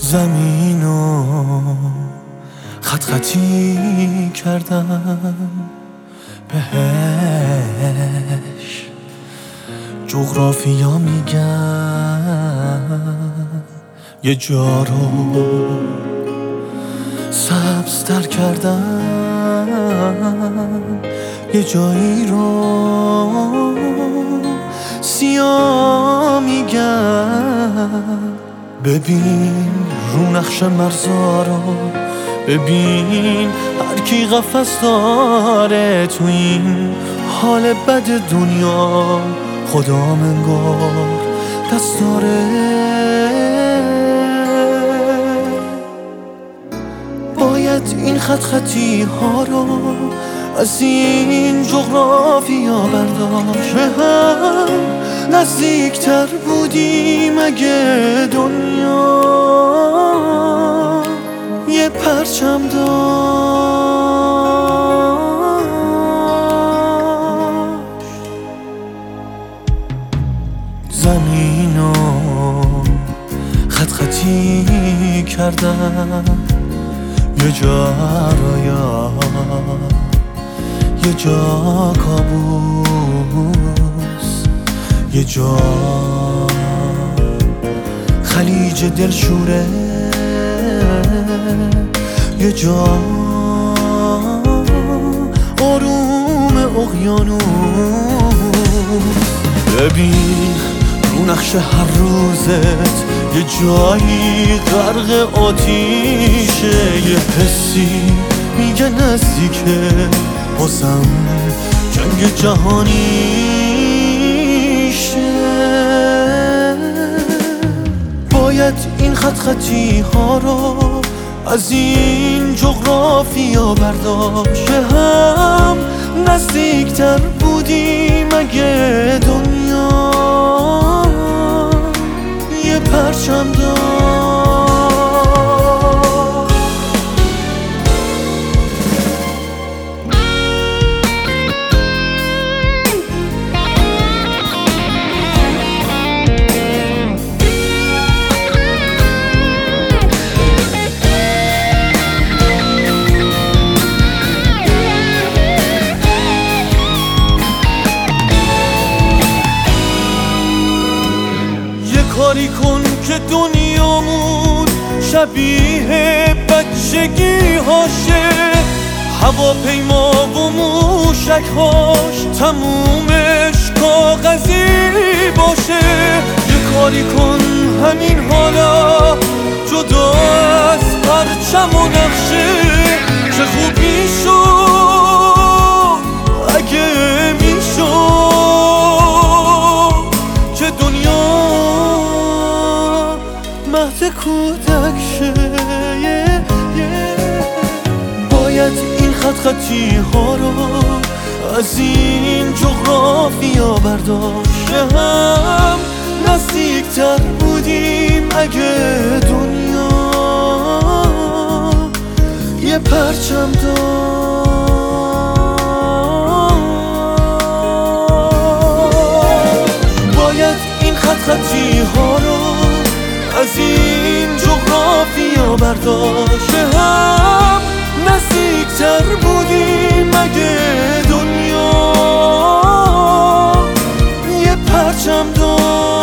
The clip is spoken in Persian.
زمینو خط خطی کردم بهش، جغرافیا میگن یه جا رو سبزتر کردم، یه جایی رو سیاه میگن. ببین رو نقش مرزا رو، ببین هر کی قفس داره تو این حال بد دنیا. خدا منگار دست داره، باید این خط خطی ها رو از این جغرافیا برداشت. به هم نزدیکتر بودیم اگه دنیا یه پرچم داشت. زمینو خط خطی کردم، یه جا رویا، یه جا کابوس، یه جا خلیج دلشوره، یه جا آروم اقیانوس. ببین رو نقش هر روزت یه جایی غرق آتیشه، یه حسی میگه نزدیکه بازم جنگ جهانیشه. باید این خط خطی ها رو از این جغرافیا برداشت. به هم نزدیکتر بودیم اگه دنیا یه پرچم داشت. کاری کن که دنیامون شبیه بچگی هاشه، هواپیما و موشک هاش تمومش کاغذی باشه. یه کاری کن همین حالا جدا از پرچم و نقشه، چه خوب میشد اگه میشد که دنیا مهد کودک شه. باید این خط خطی ها رو از این جغرافیا برداشت. هم نزدیکتر بودیم اگه دنیا یه پرچم داشت. باید این خط خطی ها رو از این جغرافیا برداشت. هم نزدیکتر بودیم اگه دنیا یه پرچم داشت.